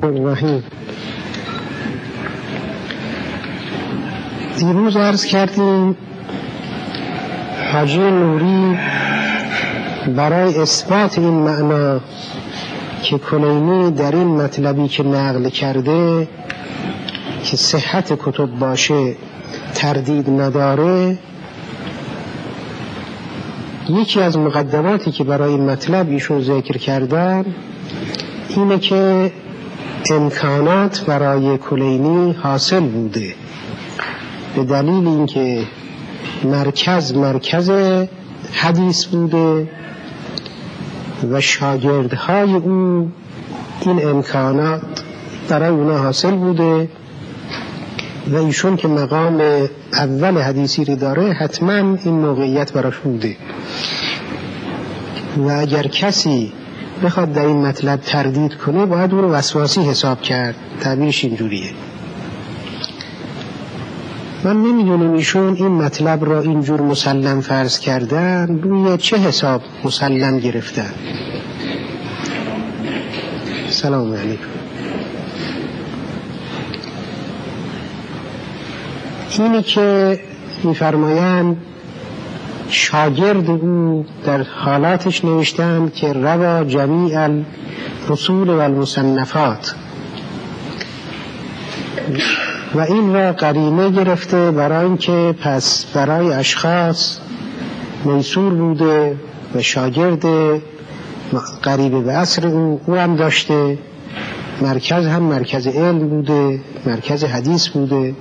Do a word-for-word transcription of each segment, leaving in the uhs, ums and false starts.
الرحیم. دیروز عرض کردیم حاجی نوری برای اثبات این معنا که کلینی در این مطلبی که نقل کرده که صحت کتب باشه تردید نداره، یکی از مقدماتی که برای این مطلب ایشون ذکر کردن اینه که امکانات برای کلینی حاصل بوده به دلیل اینکه مرکز مرکز حدیث بوده و شاگردهای او این امکانات برای اونا حاصل بوده و ایشون که مقام اول حدیثی رو داره حتما این موقعیت براش بوده و اگر کسی بخواد در این مطلب تردید کنه باید اون رو وسواسی حساب کرد. تعبیرش اینجوریه. من نمیدونم ایشون این مطلب را اینجور مسلم فرض کردن روی چه حساب مسلم گرفتن. سلام علیکم. اینی که میفرمایند شاگرد او در حالاتش نوشتن که روا جمیع الرسول و المصنفات و این را قرینه گرفته برای اینکه پس برای اشخاص میسور بوده و شاگرد قریب به عصر او او هم داشته، مرکز هم مرکز علم بوده، مرکز حدیث بوده.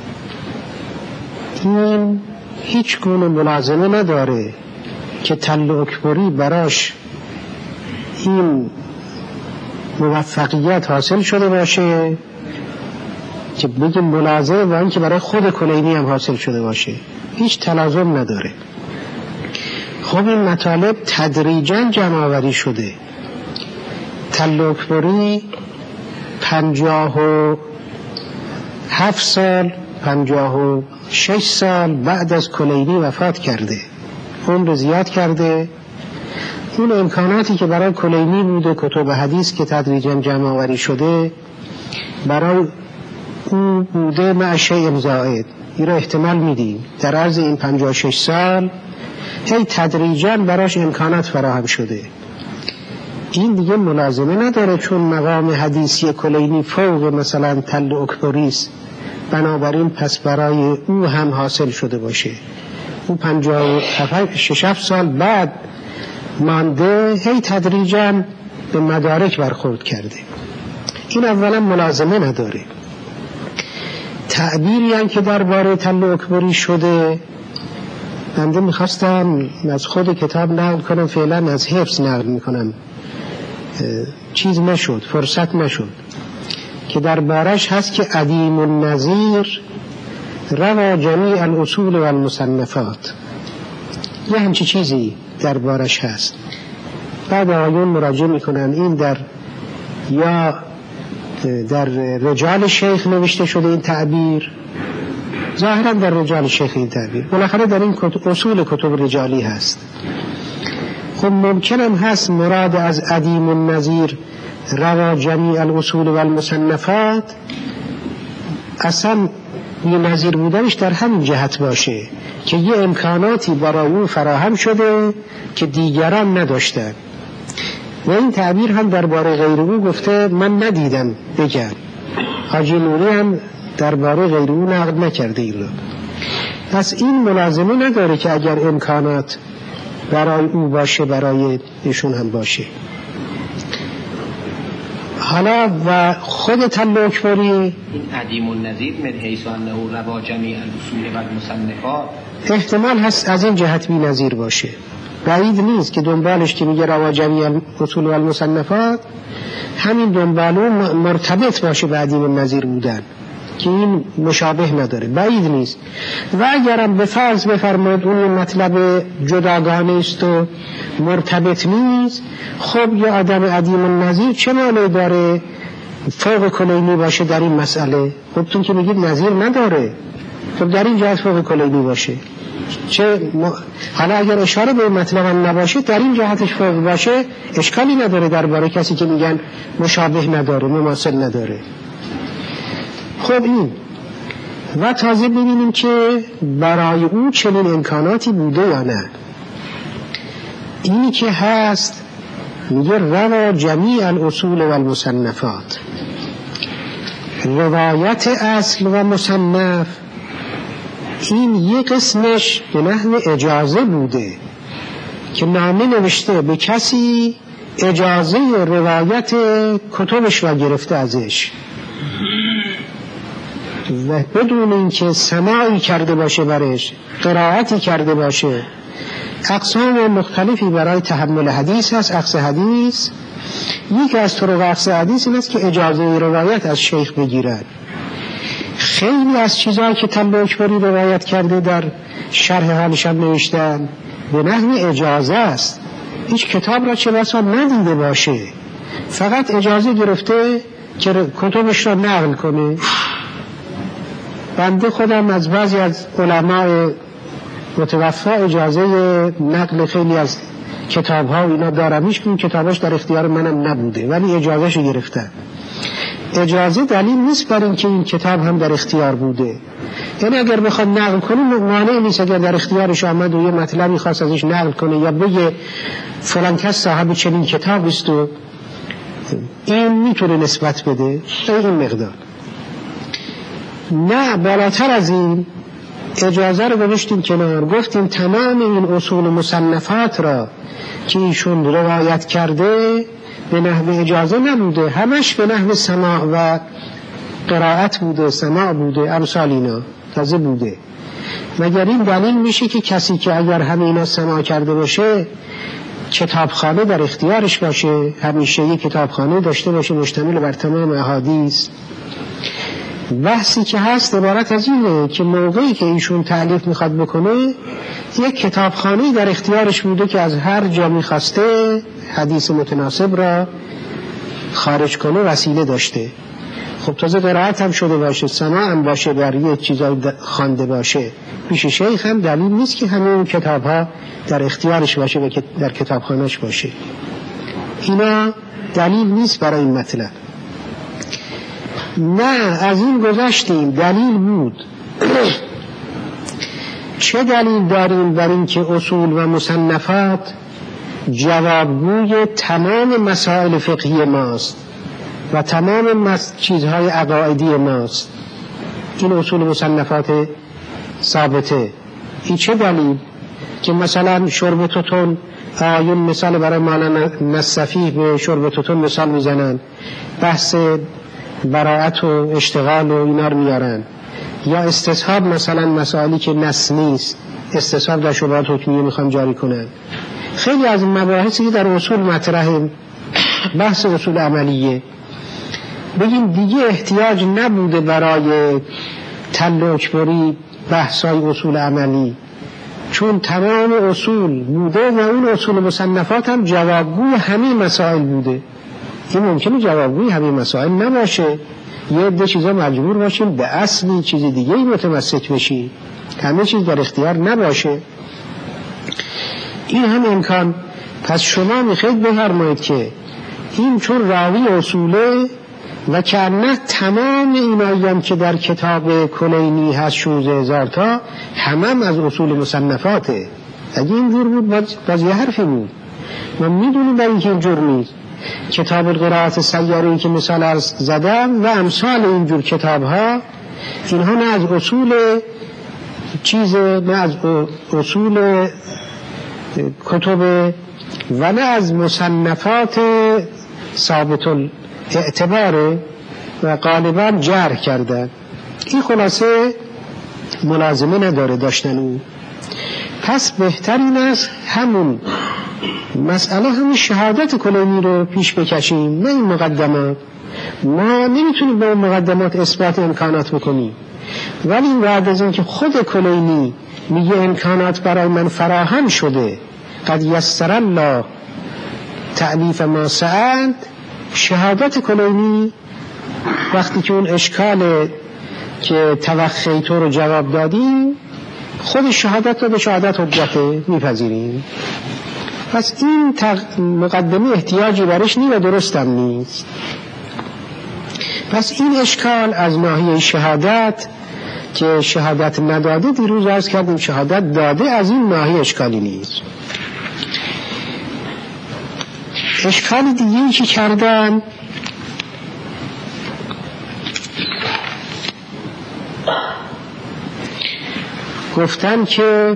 این هیچ گونه ملازمه نداره که تل اکبری براش این موفقیت حاصل شده باشه که بگیم ملازمه با این که برای خود کلینی هم حاصل شده باشه. هیچ تلازم نداره. خب این مطالب تدریجا جمع آوری شده. تل اکبری پنجاه و هفت سال پنجاه و شش سال بعد از کلینی وفات کرده، اون رو زیاد کرده. اون امکاناتی که برای کلینی بوده کتب حدیث که تدریجا جمع آوری شده برای او بوده معشه امزاید. این رو احتمال میدیم در عرض این پنجاه و شش سال هی تدریجا براش امکانات فراهم شده. این دیگه ملازمه نداره چون مقام حدیثی کلینی فوق مثلا تل اکبریست، بنابراین پس برای او هم حاصل شده باشه. او پنجاه و شش سال بعد مانده هی تدریجا به مدارک برخورد کرده. این اولا ملازمه نداره. تعبیری هم که درباره تل اکبری شده بنده میخواستم از خود کتاب نقل کنم، فعلا از حفظ نقل میکنم، چیز نشد، فرصت نشد، که دربارش هست که عدیم النظیر روا جمیع الاصول و المصنفات. یه همچی چیزی دربارش هست. بعد آیون مراجعه میکنن این در یا در رجال شیخ نوشته شده این تعبیر، ظاهرا در رجال شیخ این تعبیر، بالاخره در این اصول کتب رجالی هست. خب ممکنم هست مراد از عدیم النظیر روا جمیع الاصول و المصنفات اصلا یه نظیر بودنش در همین جهت باشه که یه امکاناتی برای اون فراهم شده که دیگران نداشتن. و این تعبیر هم درباره غیر او گفته من ندیدم بگن. حاجی نوری هم درباره غیر او نقد نکرده این رو. پس این ملازمه نداره که اگر امکانات برای او باشه برای ایشون هم باشه. حالا و خود تل اکبری این عدیم النظیر من حیث انه روا جمیع الاصول و المصنفات احتمال هست از این جهت بی نظیر باشه. بعید نیست که دنبالش که میگه روا جمیع الاصول و المصنفات همین دنبالو مرتبط باشه به عدیم النظیر بودن که این مشابه نداره. بعید نیست. و اگرم به فرض بفرمایید اون مطلب جداگانه است و مرتبط نیست، خب یه آدم عدیم النظیر چه معنی داره فوق کلینی باشه در این مسئله؟ خب تون که میگید نظیر نداره، خب در این جهت فوق کلینی باشه. چه م... حالا اگر اشاره به مطلب نباشه در این جهتش فوق باشه اشکالی نداره درباره کسی که میگن مشابه نداره، مماثل نداره. خب این و تازه ببینیم که برای اون چنین امکاناتی بوده یا نه. اینی که هست میگه روا جمیع الاصول و المصنفات، روایت اصل و مصنف این یک قسمش به نحو اجازه بوده که نامه نوشته به کسی اجازه روایت کتبش را گرفته ازش و بدون اینکه سماعی کرده باشه برش، قرائتی کرده باشه. اقسام مختلفی برای تحمل حدیث هست. اخذ حدیث، یک از طرق اخذ حدیث این است که اجازه روایت از شیخ بگیرن. خیلی از چیزهایی که تلوکبری روایت کرده در شرح حالش هم نوشتن به نحو اجازه است. هیچ کتاب را چه بسا ندیده باشه، فقط اجازه گرفته که کتبش را نقل کنه. بنده خودم از بعضی از علماء متوفا اجازه نقل خیلی از کتاب ها و اینا دارم، هیچ کنون کتاباش در اختیار منم نبوده ولی اجازه شو گرفتن. اجازه دلیل نیست بر این که این کتاب هم در اختیار بوده. یعنی اگر بخواد نقل کنه مانع نیست، اگر در اختیارش آمد و یه مطلبی خواست ازش نقل کنه یا بگه فلان کس صاحب چنین کتاب است و این میتونه نسبت بده این مقدار. نه، بالاتر از این اجازه رو گذاشتیم کنار، گفتیم تمام این اصول مصنفات را که ایشون روایت کرده به نحو اجازه نبوده، همش به نحو سماع و قرائت بوده، سماع بوده، امثال اینا تازه بوده. مگر این دلیل میشه که کسی که اگر همه اینا سماع کرده باشه کتابخانه در اختیارش باشه، همیشه یک کتابخانه داشته باشه مشتمل بر تمام احادیث؟ بحثی که هست عبارت از اینه که موقعی که ایشون تألیف میخواد بکنه یک کتابخانه در اختیارش بوده که از هر جا میخواسته حدیث متناسب را خارج کنه وسیله داشته. خب تازه قرائت هم شده باشه، سماع هم باشه، در یک چیزای خوانده باشه پیش شیخ، هم دلیل نیست که همه اون کتاب ها در اختیارش باشه و در کتابخانهش باشه. اینا دلیل نیست برای این مطلب. نه، از این گذشتیم، دلیل بود. چه دلیل داریم بر این که اصول و مصنفات جوابگوی تمام مسائل فقهی ماست و تمام مس... چیزهای عقائدی ماست؟ این اصول مصنفات ثابته. این چه دلیل که مثلا شرب توتون، آیون مثال برای مولانا نصفی به شرب توتون مثال میزنن، بحث براعت و اشتغال و اینا رو میارن، یا استصحاب مثلا مسائلی که نص نیست، استصحاب در شبهات حکمیه میخوان جاری کنن. خیلی از مباحثی که در اصول مطرحه، بحث اصول عملیه، بگیم دیگه احتیاج نبوده برای تلوکبری بحثای اصول عملی، چون تمام اصول بوده و اون اصول مصنفات هم جوابگوی همه مسائل بوده. این ممکنه جوابگوی همه مسائل نباشه، یه عده چیزا مجبور باشیم به اصلی چیز دیگه متمسک بشیم، همه چیز در اختیار نباشه. این هم امکان. پس شما میخواید بفرمایید که این چون راوی اصوله و که نه تمام اینایی هم که در کتاب کلینی هست شانزده هزار تا همم از اصول مصنفاته. اگه اینجور بود باز یه حرفی بود. من میدونیم برای اینکه اینجور نیست. کتاب القرائات سیاره‌ای که مثال عرض زدم و امثال اینجور کتاب ها، اینها نه از اصول چیز، نه از اصول کتب و نه از مصنفات ثابت الاعتبار و غالبا جرح کردن. این خلاصه ملازمه نداره داشتن اون. پس بهترین است همون مسئله همون شهادت کلینی رو پیش بکشیم، نه این مقدمات. ما نمیتونیم به اون مقدمات اثبات امکانات بکنیم، ولی بعد از این که خود کلینی میگه امکانات برای من فراهم شده، قد یسر الله تألیف ما سأل، شهادت کلینی وقتی که اون اشکال که توخیتو رو جواب دادیم، خود شهادت رو به شهادت حجته میپذیریم. پس این مقدمه احتیاجی برش نیست و درستم نیست. پس این اشکال از ناحیه شهادت که شهادت نداده، دیروز عرض کردیم شهادت داده، از این ناحیه اشکالی نیست. اشکال دیگه که کردن گفتن که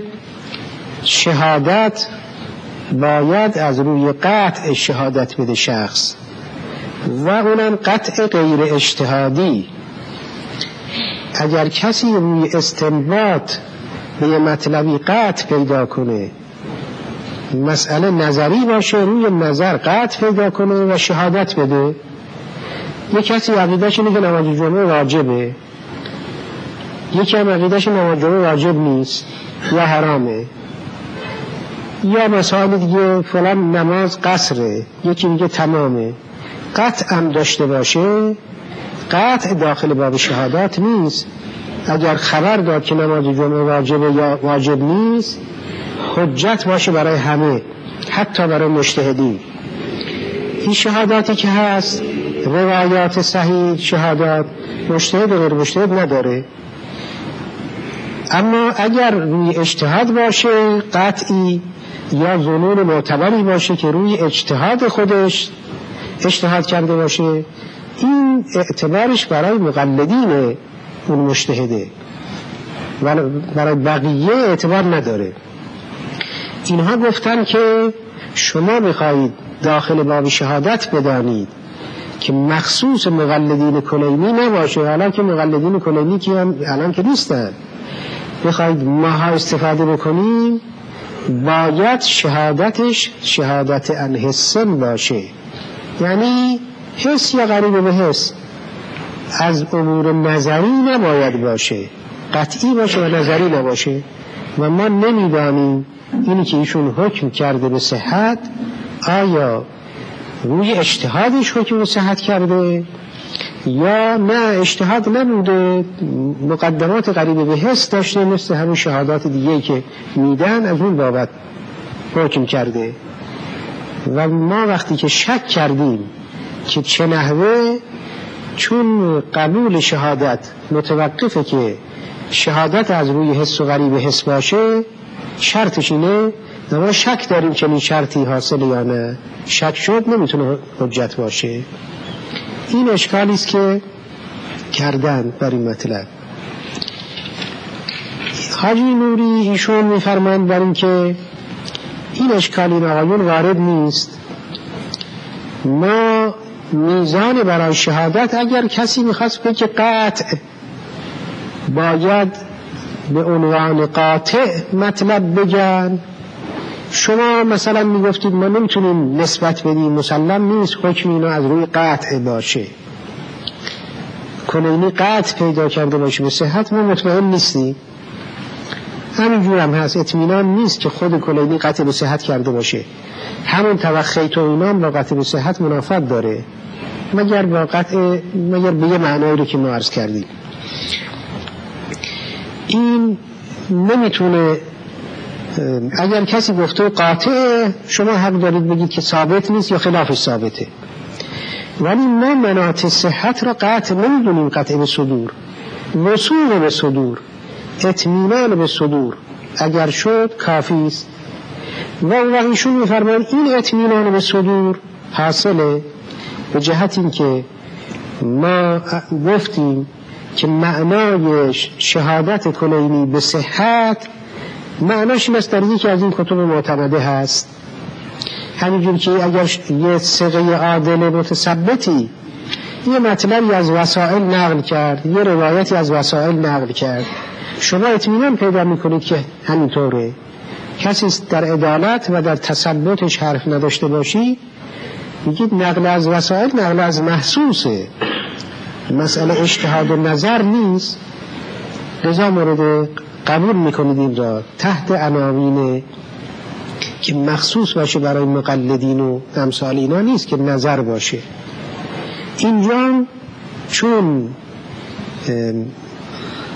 شهادت باید از روی قطع شهادت بده شخص و اونم قطع غیر اجتهادی. اگر کسی روی استنباط به یه مطلبی قطع پیدا کنه، مسئله نظری باشه، روی نظر قطع پیدا کنه و شهادت بده. یه کسی عقیدهش اینه که نماز جمعه واجبه، یکی هم عقیدهش نماز جمعه واجب نیست یا حرامه، یا مثلا دیگه فلان نماز قصره، یکی میگه تمامه. قطع هم داشته باشه، قطع داخل باب شهادت نیست. اگر خبر داد که نماز جمعه واجبه یا واجب نیست، حجت باشه برای همه، حتی برای مجتهدین. این شهاداتی که هست، روایات صحیح شهادات، مجتهد و غیر مجتهد نداره. اما اگر روی اجتهاد باشه قطعی، یا ظنون معتبری باشه که روی اجتهاد خودش اجتهاد کرده باشه، این اعتبارش برای مقلدین اون مجتهده، برای بقیه اعتبار نداره. اینها گفتن که شما میخواهید داخل باب شهادت بدانید که مخصوص مقلدین کلینی نباشه، حالا که مقلدین کلینی که هم الان که نیستن، بخواید ماها استفاده بکنیم، باید شهادتش شهادت عن حسن باشه، یعنی حس یا قریب به حس، از امور نظری نباید باشه، قطعی باشه و نظری نباشه. و ما نمیدانیم اینی که ایشون حکم کرده به صحت، آیا روی اجتهادش حکم به صحت کرده یا نه اجتهاد نبوده، مقدمات قریب به حس داشته، مثل همون شهادات دیگه که میدن از اون بابت حکم کرده. و ما وقتی که شک کردیم که چه نحوه، چون قبول شهادت متوقفه که شهادت از روی حس و قریب حس باشه، شرطش اینه، ما شک داریم چنین شرطی حاصل یا نه، شک شد نمیتونه حجت باشه. این اشکالی است که کردن بر این مطلب. حاجی نوری ایشون میفرمایند بر این که این اشکال این آقایون وارد نیست. ما میزان برای شهادت، اگر کسی میخواست بگه قطع، باید به عنوان قاطع مطلب بگن. شما مثلا میگفتید ما نمیتونیم نسبت بدیم، مسلم نیست حکم اینا از روی قطع باشه، کلینی قطع پیدا کرده باشه به صحت، ما مطمئن نیستیم. همینجور هم هست، اطمینان نیست که خود کلینی قطع به صحت کرده باشه. همون توخیت و اینام با قطع به صحت منافات داره، مگر با قطع، مگر به یه معنایی رو که ما عرض کردیم. این نمیتونه، اگر کسی گفته قاطع، شما حق دارید بگید که ثابت نیست یا خلافش ثابته، ولی ما مناط صحت را قطع نمیدونیم. قطع به صدور، وصول به صدور، اطمینان به صدور اگر شد کافی است. و ایشون میفرمایند این اطمینان به صدور حاصله به جهت این که ما گفتیم که معنای شهادت کلینی به صحت معناش این است، در یکی از این کتب معتمده هست، همینجور که اگر یه ثقه عادل متثبتی یه مطلبی از وسائل نقل کرد، یه روایتی از وسائل نقل کرد، شما اطمینان پیدا میکنید که همینطوره. کسی در عدالت و در تثبتش حرف نداشته باشی، میگید نقل از وسائل نقل از محسوسه، مسئله اجتهاد و نظر نیست. لذا مورد قبول میکنید این را تحت عناوین که مخصوص باشه برای مقلدین و امثال اینا نیست که نظر باشه. اینجا چون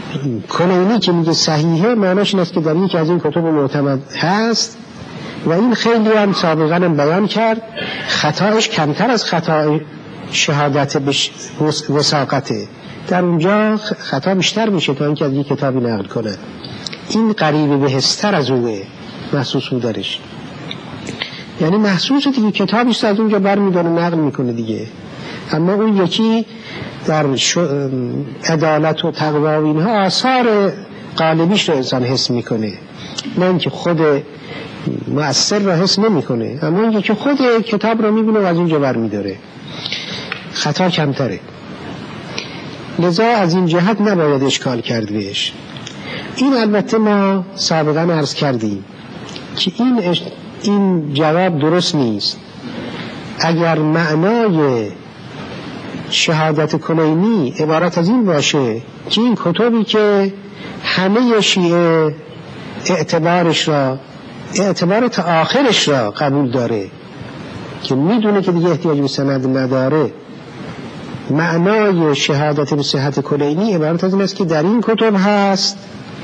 کلینی که میگه صحیحه معناش این است که در یکی از این کتب معتمد هست و این خیلی هم سابقا هم بیان کرد خطایش کمتر از خطای شهادت بش وثاقته، در اونجا خطا بیشتر میشه تا اینکه از یک کتابی نقل کنه. این قریب به هستر از اوه محسوس بودنش، یعنی محسوس دیگه کتابی است از اونجا بر میداره نقل میکنه دیگه. اما اون یکی در عدالت و تقوا و اینها آثار غالبیش رو انسان حس میکنه، نه اینکه خود مؤثر رو حس نمیکنه، اما اینکه که خود کتاب رو میبینه و از اونجا بر میداره، خطا کمتره. لذا از این جهت نباید اشکال کرد بهش. این البته ما سابقا عرض کردیم که این اش... این جواب درست نیست. اگر معنای شهادت کلینی عبارت از این باشه که این کتبی که همه شیعه اعتبارش را اعتبار تا آخرش را قبول داره که میدونه که دیگه احتیاج به سند نداره، معنای شهادت به صحت کلینی عبارت از این است که در این کتب هست،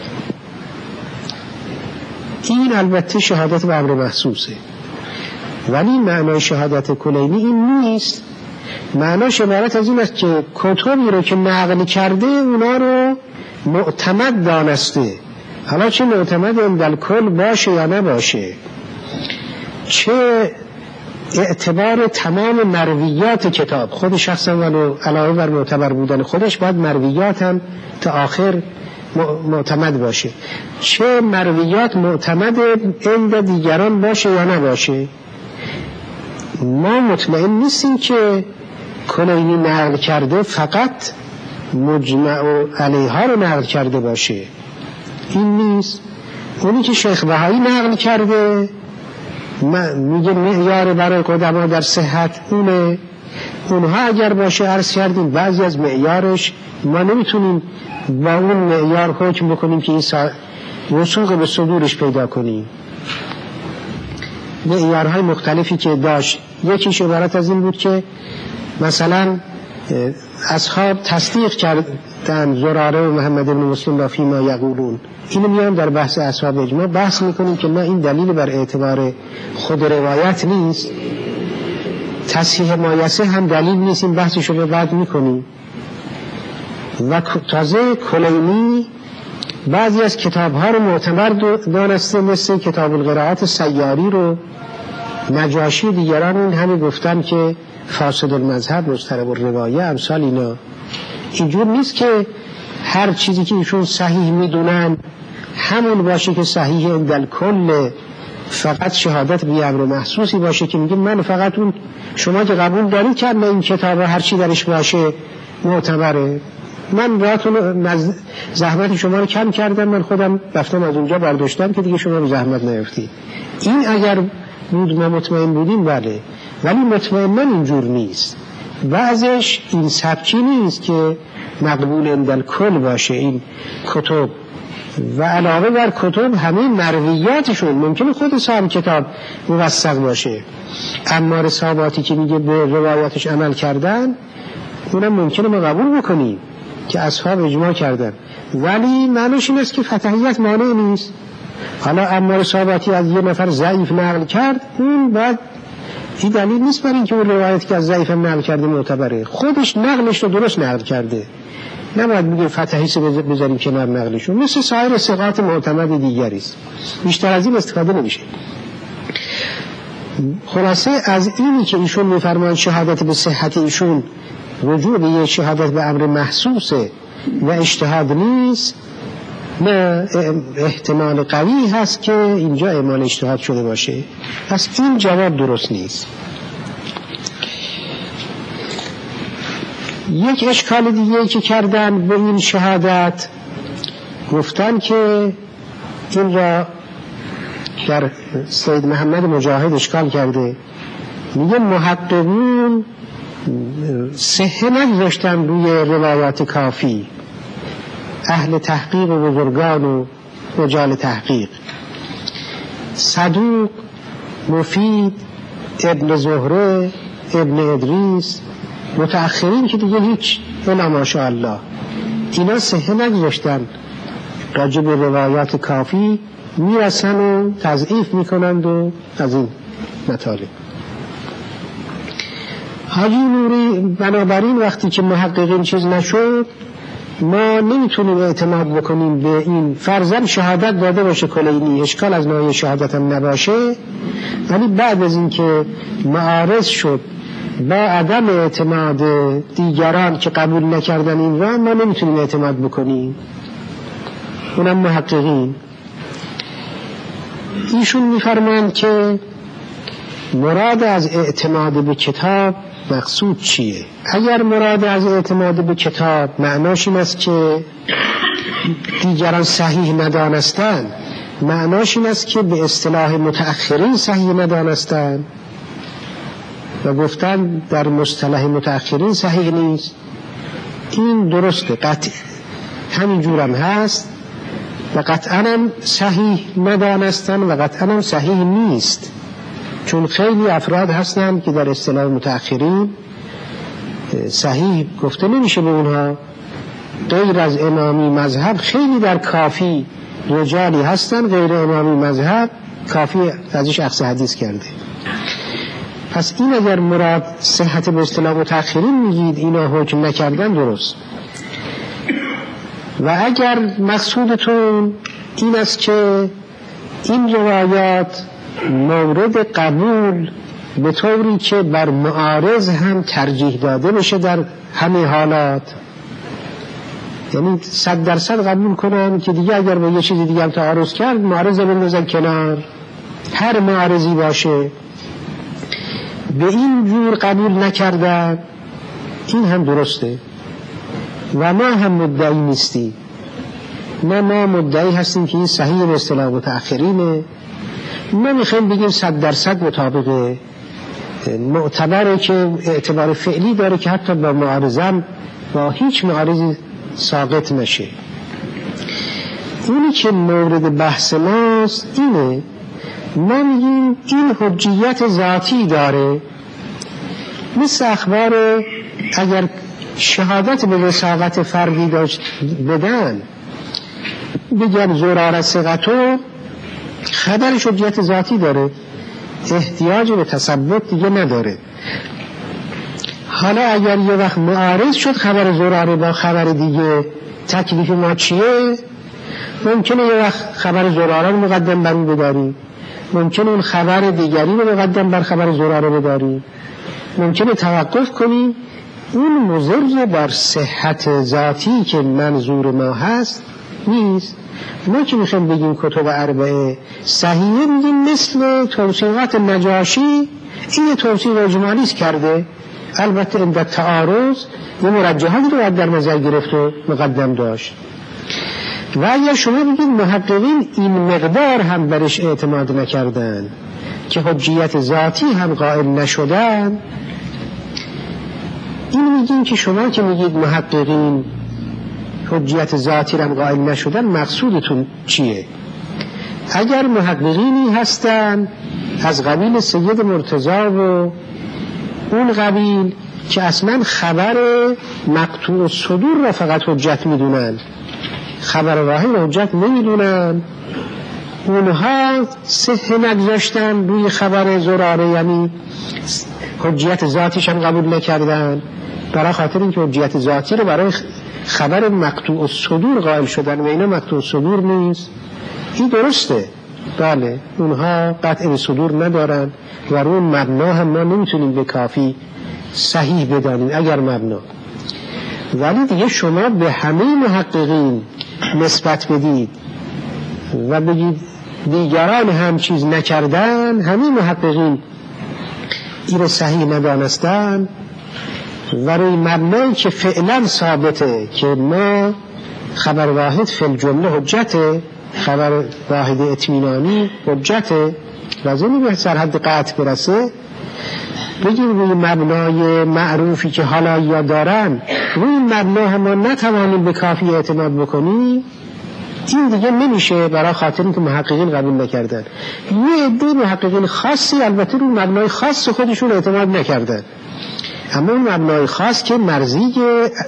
این البته شهادت به امر محسوسه، ولی معنای شهادت کلینی این نیست. معناش عبارت از این است که کتبی رو که نقل کرده اونا رو معتمد دانسته، حالا چه معتمد اندل کل باشه یا نباشه، چه اعتبار تمام مرویات کتاب خود شخصا ولو علاوه بر معتبر بودن خودش باید مرویات هم تا آخر معتمد باشه، چه مرویات معتمد عند دیگران باشه یا نباشه. ما مطمئن نیستیم که کلینی نقل کرده فقط مجمع علیها رو نقل کرده باشه، این نیست. اونی که شیخ بهایی نقل کرده میگه معیار برای قدما در صحت اونه، اونها اگر باشه عرض کردیم بعضی از معیارش ما نمیتونیم با اون معیار حکم بکنیم که این وثوق به صدورش پیدا کنیم. معیارهای مختلفی که داشت، یکیش عبارت از این بود که مثلا اصحاب تصدیق کردن زراره و محمد بن مسلم را فیما یقولون، اینو میان در بحث اصحاب اجماع بحث میکنیم که نه این دلیل بر اعتبار خود روایت نیست، تصحیح مایسه هم دلیل نیست، این بحثشو به بعد میکنیم. و تازه کلینی بعضی از کتابها رو معتبر دانسته، مثل کتاب القراءات سیاری رو نجاشی دیگران این همه گفتن که فاسد المذهب مضطرب الروایه امثال اینا. اینجور نیست که هر چیزی که ایشون صحیح میدونن همون باشه که صحیح اندل کل، فقط شهادت بی امر محسوسی باشه که میگه من فقط اون شما که قبول دارید که این کتاب هر چی درش باشه معتبره، من براتون زحمت شما رو کم کردم، من خودم رفتم از اونجا برداشتم که دیگه شما رو زحمت نیفتید. این اگر بود ما مطمئن بودیم بله، ولی مطمئن اینجور نیست. بعضش این سبکی نیست که مقبول اندل کل باشه این کتب، و علاوه بر کتب همه مرویاتشون ممکنه خود صاحب کتاب موثق باشه، اما رساباتی که میگه به روایاتش عمل کردن اونم ممکنه ما قبول بکنیم که اصحاب اجماع کردن، ولی معنیش این است که فتحیت مانع نیست. حالا اما رساباتی از یه نفر ضعیف نقل کرد، اون بعد این دلیل نیست برای اینکه اون روایت که از ضعیف هم نقل کرده معتبره، خودش نقلش رو درست نقل کرده، نباید بگیم فتحیس بذاریم کنار نقلشون، مثل سایر ثقات معتمد دیگری است، بیشتر از این استفاده نمیشه. خلاصه از اینی که ایشون میفرمایند شهادت به صحت ایشون رجوع به یه شهادت به امر محسوسه و اجتهاد نیست، نه احتمال قوی هست که اینجا اعمال اجتهاد شده باشه، پس این جواب درست نیست. یک اشکال دیگه که کردن به این شهادت، گفتن که این را در سید محمد مجاهد اشکال کرده، میگه محققون صحه نگذاشتن روی روایات کافی، اهل تحقیق و بزرگان و رجال تحقیق، صدوق، مفید، ابن زهره، ابن ادریس، متأخرین که دیگه هیچ، الا ماشاءالله اینا صحه نگذاشتن، راجع به روایات کافی میرسن و تضعیف میکنند و از این مطالب. حاجی نوری بنابراین وقتی که محققین چیز نشد ما نمیتونیم اعتماد بکنیم به این. فرضاً شهادت داده باشه کلینی، اشکال از نوع شهادت هم نباشه، ولی بعد از این که معارض شد با عدم اعتماد دیگران که قبول نکردن این را، ما نمیتونیم اعتماد بکنیم، اونم محققین. ایشون میفرمایند که مراد از اعتماد به کتاب مقصود چیه؟ اگر مراد از اعتماد به کتاب معناش این است که دیگران صحیح ندانستن، معناش این است که به اصطلاح متأخرین صحیح ندانستن و گفتن در مصطلح متأخرین صحیح نیست، این درسته، قطع همین جورم هست و قطعا هم صحیح ندانستن و قطعا هم صحیح نیست، چون خیلی افراد هستند که در اصطلاح متأخرین صحیح گفته نمیشه به اونها. غیر از امامی مذهب خیلی در کافی رجالی هستند، غیر امامی مذهب کافی ازش اخذ حدیث کرده. پس این اگر مراد صحت به اصطلاح متأخرین میگید اینا حکم نکردن، درست. و اگر مقصودتون این است که این روایات مورد قبول به طوری که بر معارض هم ترجیح داده بشه در همه حالات، یعنی صد درصد قبول کنن که دیگه اگر با یه چیز دیگه هم تعارض کرد معارض رو بندازن کنار، هر معارضی باشه، به این جور قبول نکردن، این هم درسته. و ما هم مدعی نیستی، نه ما مدعی هستیم که این صحیح به اصطلاح متأخرینه، ما میخوایم بگیم صد درصد مطابق معتبره که اعتبار فعلی داره که حتی با معارضم با هیچ معارضی ساقط نشه. اینی که مورد بحث ماست اینه، ما میگیم این حجیت ذاتی داره، مثل اخبار اگر شهادت به وثاقت فردی داشت بدن بگن زراره ثقتو، خبرش حجیت ذاتی داره، احتیاج به تثبت دیگه نداره. حالا اگر یه وقت معارض شد خبر زراره با خبر دیگه، تکلیف ما چیه؟ ممکنه یه وقت خبر زراره رو مقدم بر اون بداری، ممکنه اون خبر دیگری رو مقدم بر خبر زراره بداری، ممکنه توقف کنیم. اون مضر بر صحت ذاتی که منظور ما هست نیست. ما که میخوایم بگیم کتب اربعه صحیحه، میگیم مثل توصیقات نجاشی، این توصیق اجمالیست کرده، البته این در تعارض و مرجحاتی رو در نظر گرفت و مقدم داشت. و اگر شما بگید محققین این مقدار هم برش اعتماد نکردن که حجیت ذاتی هم قائل نشدن، این میگیم که شما که میگید محققین حجیت ذاتی هم قائل نشدن، مقصودتون چیه؟ اگر محققینی هستن از قبیل سید مرتضی و اون قبیل که اصلا خبر مقطوع الصدور را فقط حجت میدونن، خبر واحد حجت نمیدونن، اونها صحه نگذاشتن روی خبر زراره، یعنی حجیت ذاتیش هم قبول نکردن، برای خاطر اینکه حجیت ذاتی رو برای خبر مقطوع الصدور قائل شدن و اینا مقطوع الصدور نیست. این درسته، بله اونها قطع الصدور ندارن و رو مبنا هم ما نمیتونیم به کافی صحیح بدانیم اگر مبنا، ولی دیگه شما به همه محققین نسبت بدید و بگید دیگران هم چیز نکردن، همه محققین این رو صحیح ندانستن، و روی مبنایی که فعلا ثابته که ما خبر واحد فی الجمله حجته، خبر واحد اطمینانی حجته، لازمی به سرحد قطع برسه، بگیم روی مبنای معروفی که حالا یا دارن روی مبنا هم ما نتوانیم به کافی اعتماد بکنیم، این دیگه نمیشه، برای خاطر اینکه محققین قبول نکردن. یه عده محققین خاصی البته روی مبنای خاص خودشون اعتماد نکردن، اما اون مبنای خاص که مرزی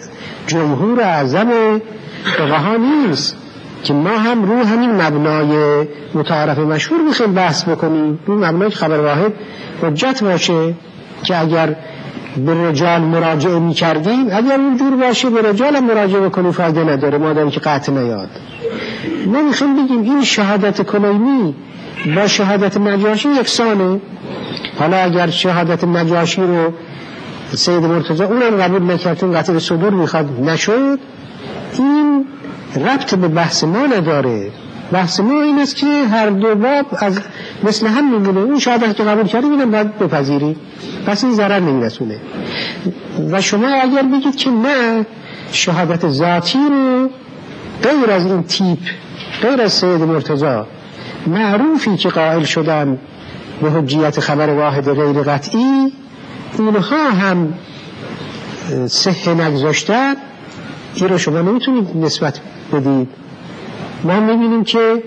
جمهور اعظم فقها نیست که ما هم رو همین مبنای متعارف مشهور بخوایم بحث بکنیم، رو مبنای خبر واحد حجت باشه که اگر به رجال مراجعه می کردیم، اگر اونجور باشه به رجال مراجعه بکنیم فایده نداره مادام که قطع نیاد. نمیخوایم بگیم این شهادت کلینی با شهادت نجاشی یکسانه. حالا اگر شهادت نجاشی رو سید مرتضی اونم قبول نکردیم، قطع صدور میخواد نشد، این ربط به بحث ما نداره. بحث ما این است که هر دو باب از مثل هم میمونه. اون شهادت که قبول کردیم اینم باید بپذیری، پس این ضرر نمیرسونه. و شما اگر بگید که نه، شهادت ذاتی رو غیر از این تیپ، غیر از سید مرتضی معروفی که قائل شدن به حجیت خبر واحد غیر قطعی، اونها هم صحه نگذاشتن، این رو شما نمیتونید نسبت بدید. ما میبینیم که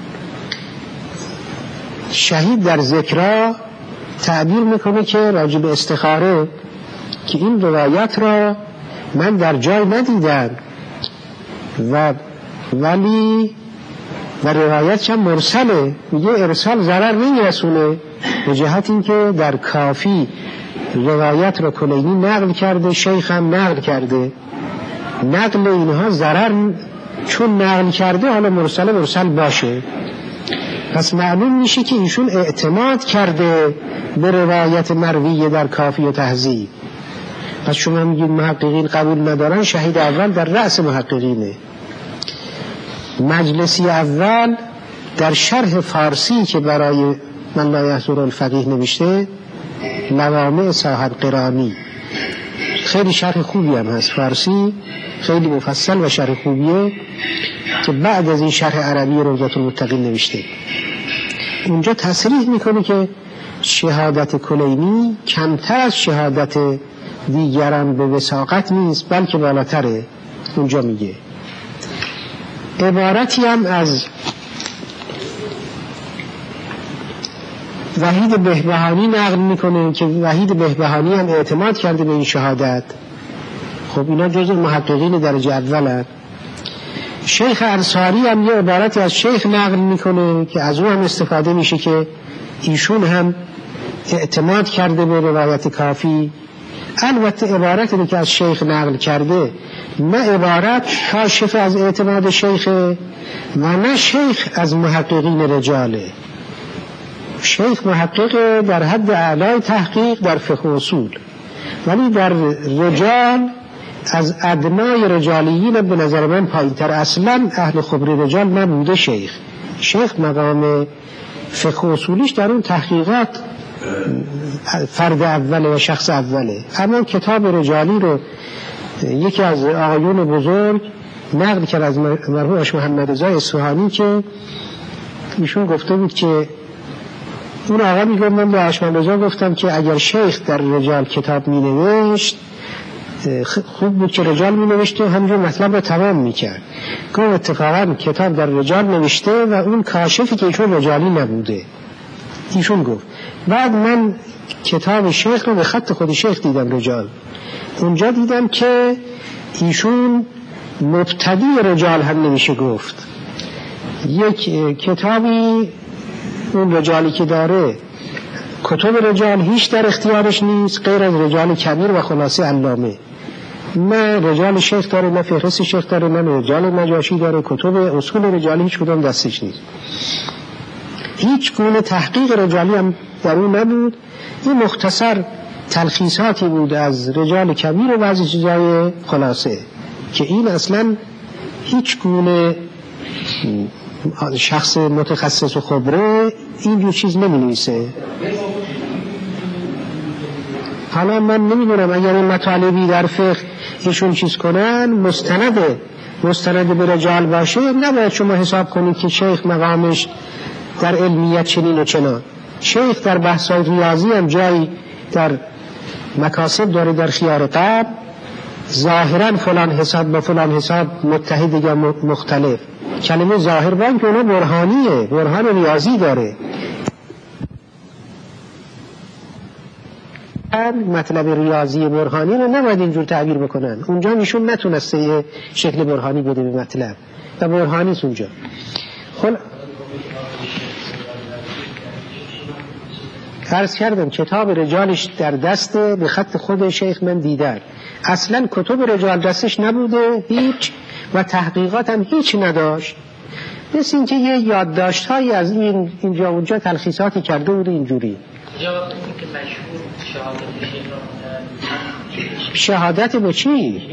شهید در ذکرا تعبیر میکنه که راجب استخاره که این روایت را من در جای ندیدم و ولی و روایت چند مرسله، میگه ارسال ضرر نمیرسونه، به جهت این که در کافی روایت را کلینی نقل کرده، شیخ هم نقل کرده. نقل اینها ضرر چون نقل کرده حالا مرسل مرسل باشه، پس معلوم میشه که ایشون اعتماد کرده به روایت مرویه در کافی و تهذیب. پس شما میگید محققین قبول ندارن، شهید اول در رأس محققینه. مجلسی اول در شرح فارسی که برای من لا یحضر الفقیه نوشته، لوامع صاحب قرانی، خیلی شرح خوبی هم هست، فارسی خیلی مفصل و شرح خوبیه که بعد از این شرح عربی روضة المتقین نوشته. اونجا تصریح میکنه که شهادت کلینی کمتر از شهادت دیگران به وثاقت نیست، بلکه بالاتره. اونجا میگه عبارتی هم از وحید بهبهانی نقل میکنه که وحید بهبهانی هم اعتماد کرده به این شهادت. خب اینا جزء محققین درجه اولن. شیخ انصاری هم یه عبارتی از شیخ نقل میکنه که از اون هم استفاده میشه که ایشون هم اعتماد کرده به روایت کافی. البته عبارتی که از شیخ نقل کرده نه عبارت کاشف از اعتماد شیخ و نه شیخ از محققین رجاله. شیخ محقق در حد اعلای تحقیق در فقه اصول، ولی در رجال از ادنای رجالیین به نظر من پایین‌تر. اصلا اهل خبر رجال نبوده شیخ. شیخ مقام فقه اصولیش در اون تحقیقات فرد اوله و شخص اوله. اما کتاب رجالی رو یکی از آقایون بزرگ نقل کرد از مرحوم آش محمد رضا اصفهانی که ایشون گفته بود که اون آقا میگه من به آش محمد رضا گفتم که اگر شیخ در رجال کتاب می نوشت خوب بود که رجال می نوشته همجور مطلب رو تمام می کرد. که اتفاقا کتاب در رجال نوشته و اون کاشفی که ایشون رجالی نبوده. ایشون گفت بعد من کتاب شیخ رو به خط خود شیخ دیدم رجال، اونجا دیدم که ایشون مبتدی رجال هم نمیشه گفت. یک کتابی اون رجالی که داره کتب رجال هیچ در اختیارش نیست غیر از رجال کبیر و خلاصه علامه. نه رجال شیخ داره، نه فهرست شیخ داره، نه رجال نجاشی داره. کتب اصول رجالی هیچ کدام دستش نیست. هیچ گونه تحقیق رجالی هم در اون نبود. این مختصر تلخیصاتی بود از رجال کبیر و بعضی چیزای خلاصه که این اصلا هیچ گونه شخص متخصص و خبره اینجور چیز نمی نویسه. حالا من نمیدونم اگر این مطالبی در فقه ایشون چیز کنن مستند مستند به رجال باشه، نباید شما حساب کنید که شیخ مقامش در علمیت چنین و چنان. شیخ در بحثای ریاضی هم جایی در مکاسب داره، در خیار قبل ظاهرا فلان حساب با فلان حساب متحد یا مختلف. کلمه ظاهر بان که اونه برهانیه، برهان ریاضی داره. کردن مطلب ریاضی برهانی رو نباید اینجور تعبیر بکنن. اونجا ایشون نتونسته یه شکل برهانی بده به مطلب و برهانیست اونجا. خل... عرض کردم کتاب رجالش در دست به خط خود شیخ من دیدن. اصلا کتب رجال دستش نبوده هیچ و تحقیقات هم هیچ نداشت، مثل اینکه یه یادداشت هایی از این اینجا اونجا تلخیصاتی کرده بود اینجوری. شهادت به چی؟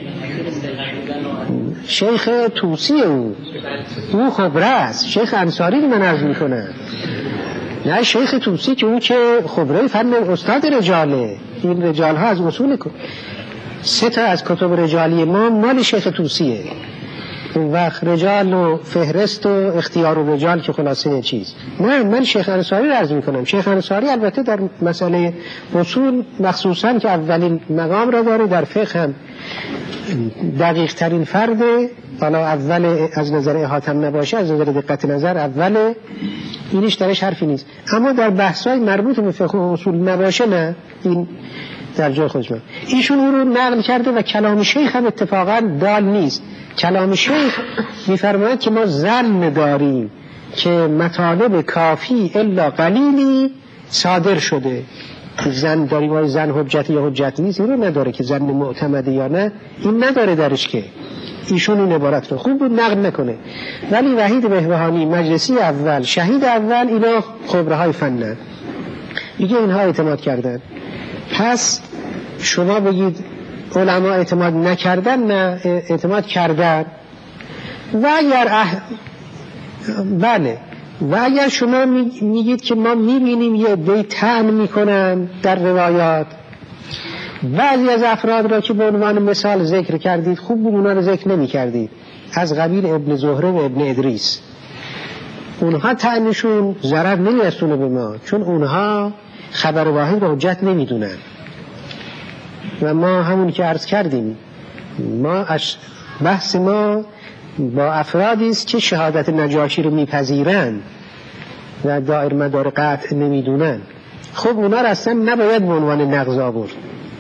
شیخ توسی او او خبره است. شیخ انصاری من عرض میکنم، نه شیخ توسی که اون که خبره فن استاد رجاله. این رجال ها از اصول کن سه تا از کتب رجالی ما مال شیخ توسیه. اون وقت رجال و فهرست و اختیار و رجال که خلاصه چیز. نه من شیخ انصاری رو عرض میکنم. شیخ انصاری البته در مسئله اصول مخصوصا که اولین مقام را داره، در فقه هم دقیق ترین فرده، حالا اول از نظر احاطه نباشه، از نظر دقت نظر اول اینش درش حرفی نیست، اما در بحث‌های مربوط به فقه و اصول نباشه نه، این در جای خودش من. ایشون اون رو نقل کرده و کلام شیخ هم اتفاقا دال نیست. کلام شیخ میفرماید که ما ظن داریم که مطالب کافی الا قلیلی صادر شده. زن داریم وای زن حجت یا حجت نیست، این رو نداره که زن معتمده یا نه، این نداره درش که ایشون این عبارت رو خوب بود نقل نکنه. ولی وحید بهبهانی مجلسی اول شهید اول اینا خبره های فنن دیگه اینها اعتماد کردن. پس شما بگید علما اعتماد نکردن، نه اعتماد کردن. و اگر اح... بله و اگر شما میگید که ما میبینیم یه عده‌ای طعن میکنن در روایات، بعضی از افراد را که به عنوان مثال ذکر کردید خوب بود اونا رو ذکر نمی کردید، از قبیل ابن زهره و ابن ادریس، اونها طعنشون ضرر نمیرسونه به ما، چون اونها خبر واحد را حجت نمیدونن و ما همون که عرض کردیم ما بحث ما با افرادی است که شهادت نجاشی رو میپذیرن و دائر مدار قطع نمیدونن. خب اونا را اصلا نباید به عنوان نقض آورد.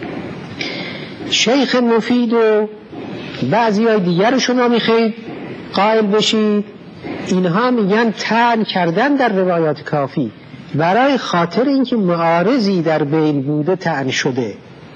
شیخ مفید و بعضی های دیگر رو شما میخواید قائل بشید، اینها میگن طعن کردن در روایات کافی برای خاطر اینکه معارضی در بین بوده طعن شده.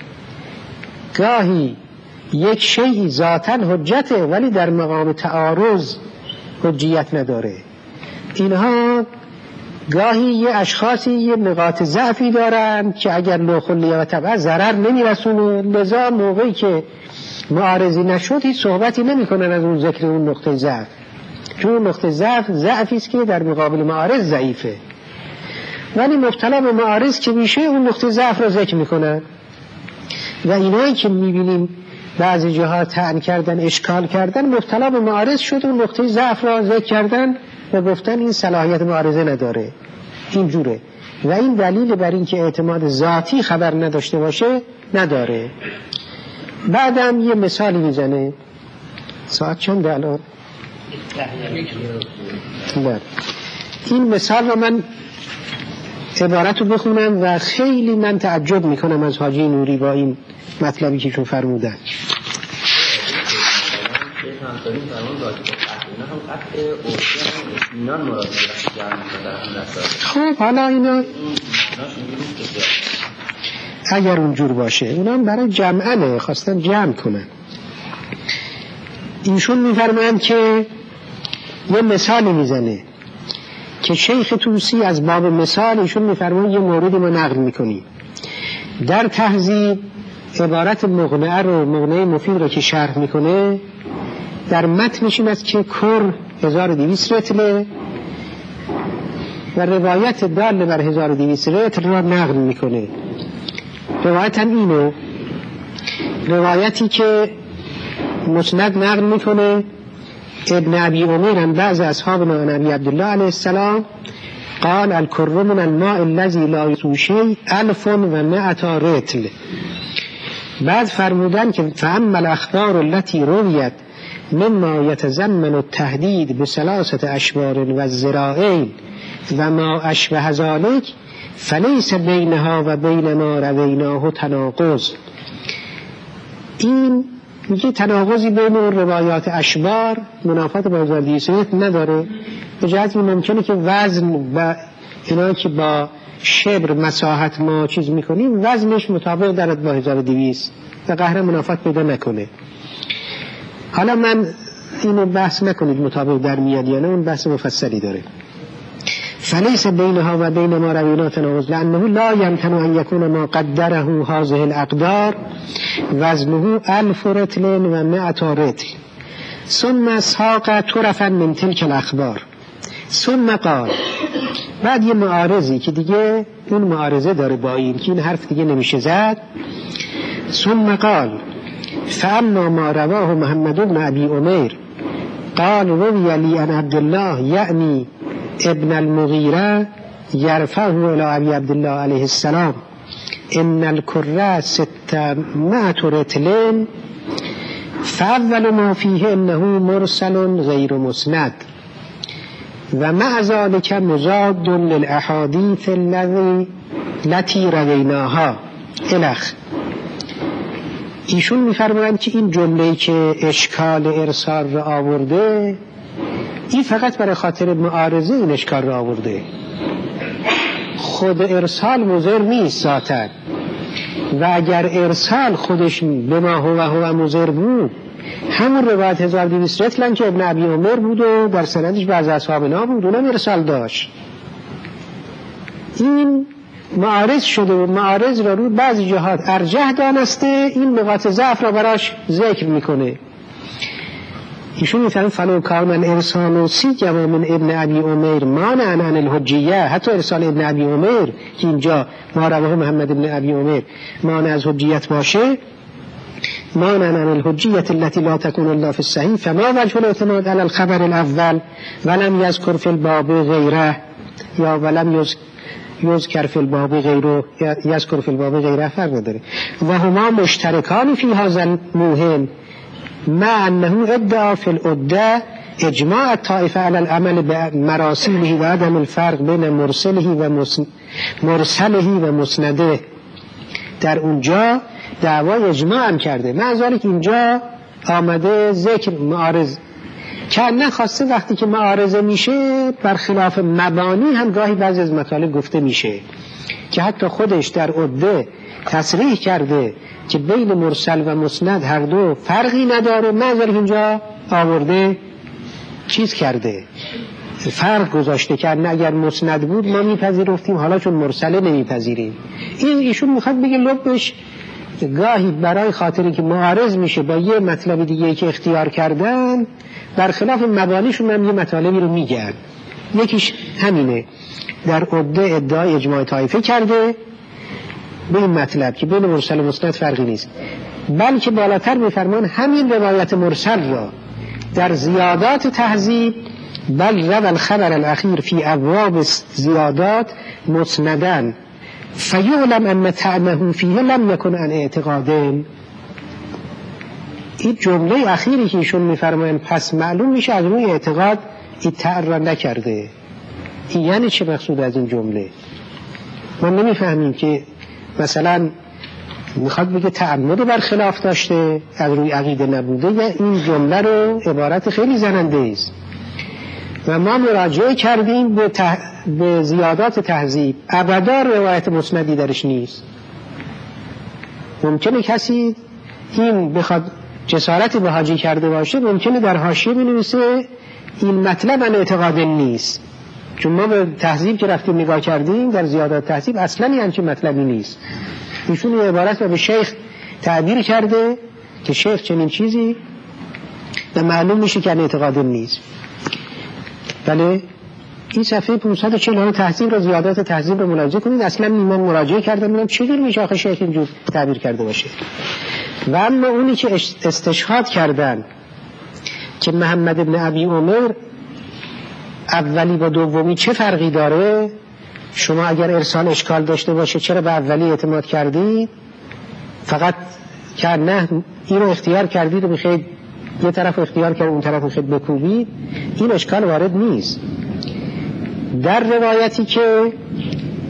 گاهی یک شیعی ذاتاً حجته ولی در مقام تعارض حجیت نداره. اینها گاهی یه اشخاصی یه نقاط ضعفی دارن که اگر لوخلیه و طبعا ضرر نمیرسونه، لذا موقعی که معارضی نشد هیچ صحبتی نمی کنن از اون ذکر اون نقطه ضعف، چون نقطه ضعف ضعفی است که در مقابل معارض ضعیفه، ولی مبتلا به معارض که میشه اون نقطه ضعف رو ذکر میکنن. و اینایی که میبینیم بعضی جاها طعن کردن اشکال کردن مبتلا به معارض شد، اون نقطه ضعف را ذکر کردن و گفتن این صلاحیت معارضه نداره. اینجوره و این دلیل بر این که اعتماد ذاتی خبر نداشته باشه نداره. بعدم یه مثالی میزنه. ساعت چند الان؟ این مثال رو من عبارت رو بخونم و خیلی من تعجب میکنم از حاجی نوری با این مطلبی که چون فرمودن. خب حالا اینا اگر اونجور باشه اونا برای جمعنه خواستن جمع کنن. ایشون میفرمایند که یه مثالی میزنه که شیخ توسی از باب مثال ایشون میفرمایند یه موردی ما نقل میکنیم در تهذیب. عبارت مقنعه رو مقنعه مفید رو که شرح میکنه در متنش این است که کر هزار و دویست رتله و روایت دال بر هزار و دویست رتل را نقل میکنه. روایت هم اینه، روایتی که مسند نقل میکنه ابن ابی عمر بعض اصحابنا عن ابی عبدالله علیه السلام قال الکر من الماء الذي لا يسوي شيء الف و مئة رتل. بعد فرمودن که فاما الاخبار التي رویت مما يتضمن التهديد بثلاثه اشبار و الذراعين و ما اشبه ذلك فلیس بینها و بین ما رویناه تناقض. این میگه تناقضی بین روایات اشبار منافات با هزار و دویست نداره، به جهتی ممکنه که وزن و اینا که با شبر مساحت ما چیز میکنیم وزنش مطابق دارد با هزار و دویست و قهر منافات پیدا نکنه. حالا من اینو بحث نکنید مطابق در میاد یا نه، اون بحث مفصلی داره. فلیس بینها و بین ما رویناه تناقض لانه لا یمکن ان یکون ما قدره هذه الاقدار وزنه الف رطل و مئة رطل ثم ساق طرفا من تلك الاخبار ثم قال. بعد یه معارضی که دیگه اون معارضه داره با این که این حرف دیگه نمیشه زد. ثم قال فاما ما رواه محمد بن ابي عمير قال روي لي عن عبد الله یعنی ابن المغیره یرفعه الى ابي عبد الله علیه السلام ان الكره ستمائة رطل فاول ما فيه انه مرسل غیر مسند و مع ذلك مضاد للاحاديث التي رویناها الخ. ایشون میفرمایند که این جمله‌ای که اشکال ارسال را آورده این فقط برای خاطر معارضه این اشکال را آورده، خود ارسال مضر نیست ذاتاً، و اگر ارسال خودش به ما هو هو مضر بود همون روایت هزار و دویست رطلن که ابن ابی عمر بود و در سندش بعض اصحابنا بود اونم ارسال داشت. این معارض شده و معارض را رو بعضی جهات ارجح دانسته این نقاط ضعف را براش ذکر میکنه. ایشون میفرماید فلو کان الارسال سیما من ابن ابی عمر مانع عن الحجیه، حتی ارسال ابن ابی عمر که اینجا ما رواه محمد ابن ابی عمر مانع از حجیت باشه، مانع عن الحجیه التي لا تكون الا في الصحيح فما وجه الاعتماد على الخبر الاول ولم يذكر في الباب غیره یا ولم یذکر فی الباب غیره یذکر فی الباب غیره فرق نداره و هما مشترکان فی هذا المهم مع انه ادعا فی العده اجماع الطائفه على العمل بمراسیله و عدم الفرق بین مرسله و مرسله و مسنده. در اونجا دعوای اجماع هم کرده، مع ذلك اینجا آمده ذکر معارض که نخواسته وقتی که معارضه میشه برخلاف مبانی هم گاهی بعضی از مطالب گفته میشه که حتی خودش در عده تصریح کرده که بین مرسل و مسند هر دو فرقی نداره، مع ذلك اینجا آورده چیز کرده فرق گذاشته که اگر مسند بود ما میپذیرفتیم حالا چون مرسله نمیپذیریم. این ایشون میخواد بگه لبش گاهی برای خاطری که معارض میشه با یه مطلب دیگه که اختیار کردن برخلاف مبانیشون هم یه مطالبی رو میگن. یکیش همینه، در عده ادعای اجماع طایفه کرده به این مطلب که بین مرسل و مسند فرقی نیست، بلکه بالاتر میفرمان همین روایت مرسل را در زیادات تهذیب بل روى الخبر الاخیر فی ابواب زیادات مسندن فیعلم ان طعنه فیه لم یکن عن اعتقادین. این جمله اخیری که ایشون میفرمایند پس معلوم میشه از روی اعتقاد این طعن را نکرده. این یعنی چه مقصود از این جمله؟ ما نمیفهمیم که مثلا میخواد بگه تعمد برخلاف داشته از روی عقیده نبوده یا این جمله رو عبارت خیلی زننده است. و ما مراجعه کردیم به, ته... به زیادات تهذیب، ابدا روایت مسندی درش نیست. ممکنه کسی این بخواد جسارتی به حاجی کرده باشه، ممکنه در حاشیه بنویسه این مطلب ان اعتقاد نیست، چون ما به تهذیب که رفتیم نگاه کردیم در زیادات تهذیب اصلا همچین مطلبی نیست. ایشون این عبارت رو به شیخ تعبیر کرده که شیخ چنین چیزی و معلوم میشه که اعتقاد نیست. بله این صفحه پانصد و چهل تهذیب را زیادات تهذیب رو ملاحظه کنید. اصلا من مراجعه کردم میگم چجوری میشه آخه شیخ اینجور تعبیر کرده باشه. و اما اونی که استشهاد کردن که محمد ابن ابی عمر اولی با دومی چه فرقی داره، شما اگر ارسال اشکال داشته باشه چرا به اولی اعتماد کردید؟ فقط که نه این رو اختیار کردید و بخید یه طرف اختیار کرد اون طرف بخید بکوبید، این اشکال وارد نیست. در روایتی که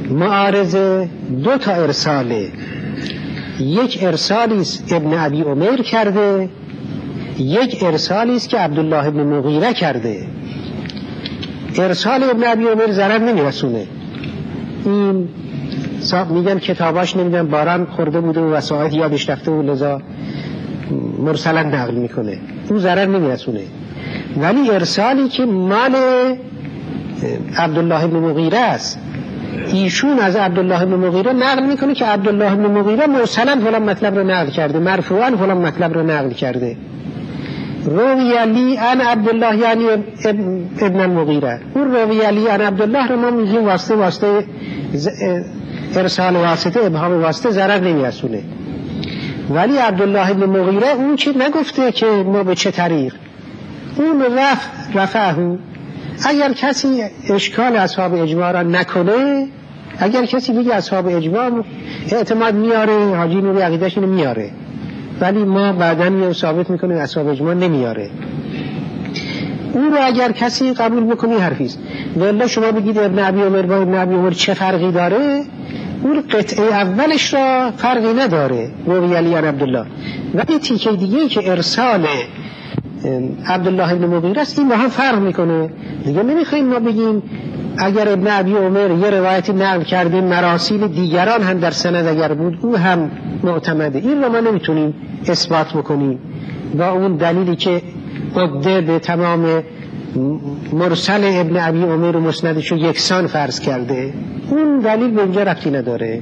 معارضه دو تا ارساله، یک ارسالی است ابن ابی عمر کرده، یک ارسالی است که عبدالله ابن مغیره کرده. ارسال ابن ابی عمر ضرر نمیرسونه، این میگن کتاباش نمیدن باران خورده بوده و وسایط یادش رفته و لذا مرسلا نقل میکنه، اون ضرر نمیرسونه. ولی ارسالی که مال عبدالله ابن مغیره است، ایشون از عبدالله ابن مغیره نقل میکنه که عبدالله ابن مغیره مرسلا فلان مطلب رو نقل کرده، مرفوعا فلان مطلب رو نقل کرده. روی علی عن عبدالله یعنی ابن المغیره، اون روی علی عن عبدالله رو ما میگیم واسطه واسطه ارسال واسطه، ابهام واسطه ضرر نمیرسونه. ولی عبدالله ابن مغیره اون چی نگفته که ما به چه طریق، اون رفع رفعه. اگر کسی اشکال اصحاب اجماع را نکنه، اگر کسی بگه اصحاب اجماع اعتماد میاره، حاجی نوری عقیدهش اینو میاره، ولی ما بعداً میام ثابت میکنیم اصحاب اجماع نمیاره. اون رو اگر کسی قبول بکنی حرفیست. والله شما بگید ابن ابی عمر با ابن ابی عمر چه فرقی داره، اون قطعه اولش را فرقی نداره روی علی عن عبدالله، ولی تیکه دیگه که ارسال عبدالله ابن مغیره است این با هم فرق میکنه. دیگه نمیخوایم ما بگیم اگر ابن ابی عمر یه روایتی نقل کرده مراسیل دیگران هم در سند اگر بود او هم معتمده، این رو ما نمیتونیم اثبات بکنیم با اون دلیلی که عده به تمام مرسل ابن ابی عمر و مسندشو یکسان فرض کرده. اون دلیل به اینجا ربطی نداره.